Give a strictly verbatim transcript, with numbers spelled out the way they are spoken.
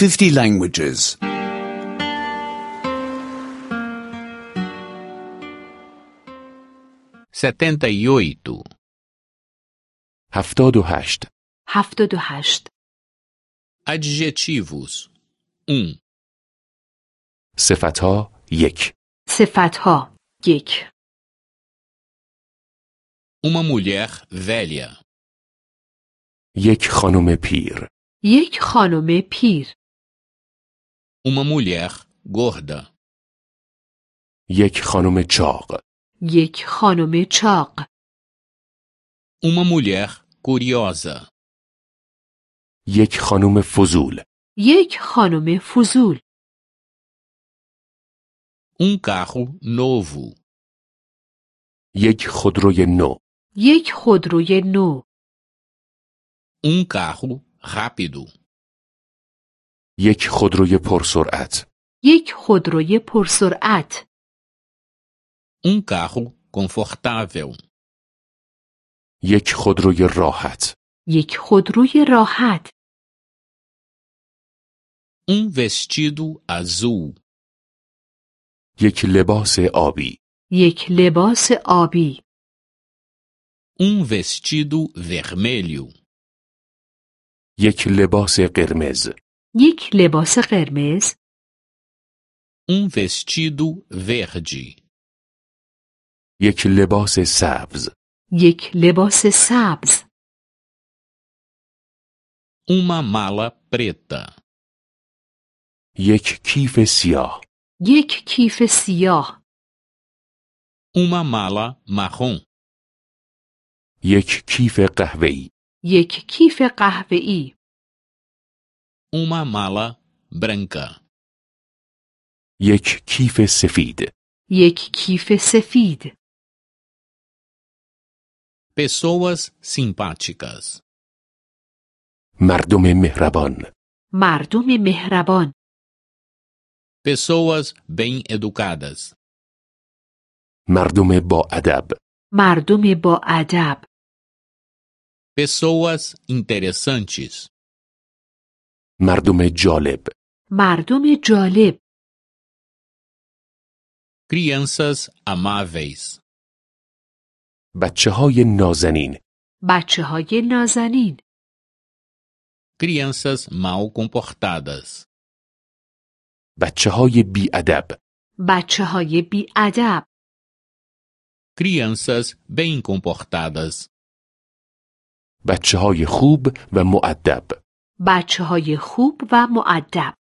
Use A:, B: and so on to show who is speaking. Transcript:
A: fifty languages.
B: setenta e oito.
C: هفتاد و هشت.
D: هفتاد و هشت.
B: Adjetivos. um.
C: صفتها یک.
D: صفتها یک.
B: Uma mulher velha.
C: یک خانم پیر.
D: یک خانم پیر.
B: Uma mulher gorda.
C: یک خانم چاق.
D: یک خانم چاق.
B: Uma mulher curiosa.
C: یک خانم فضول.
D: یک خانم فضول.
B: Um carro novo.
C: یک خودروی نو.
D: یک خودروی نو.
B: Um carro rápido.
C: یک خودروی پرسرعت.
D: یک خودروی پرسرعت.
B: Um carro confortável.
C: یک خودروی راحت.
D: یک خودروی راحت.
B: Um vestido azul.
C: یک لباس آبی.
D: یک لباس آبی.
B: Um vestido vermelho.
C: یک لباس قرمز.
D: یک لباس قرمز.
B: Um vestido verde.
C: یک لباس سبز.
D: یک لباس سبز.
B: Uma mala preta.
C: یک کیف سیاه.
D: یک کیف سیاه.
B: Uma mala marrom.
C: یک کیف قهوه‌ای.
D: یک کیف قهوه‌ای.
B: Uma mala branca.
C: یک کیف سفید.
D: یک کیف سفید.
B: Pessoas simpáticas.
C: مردم مهربان.
D: مردم مهربان.
B: Pessoas bem educadas.
C: مردم با ادب.
D: مردم با ادب.
B: Pessoas interessantes.
C: مردم جالب.
D: مردم جالب.
B: Crianças amáveis.
C: بچه های نازنین.
D: بچه های نازنین.
B: Crianças mal comportadas.
C: بچه های بی ادب.
D: بچه های بی ادب.
B: Crianças bem comportadas.
C: بچه های خوب و مؤدب.
D: بچه های خوب و مؤدب.